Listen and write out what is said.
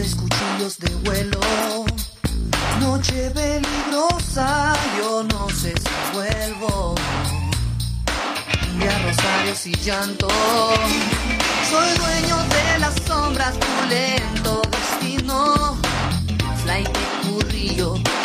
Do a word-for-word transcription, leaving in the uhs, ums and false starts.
Luces, cuchillos de vuelo. Noche peligrosa, yo no sé si vuelvo. Cumbia, rosarios y llanto. Soy dueño de las sombras, tu lento destino. Flight de currillo.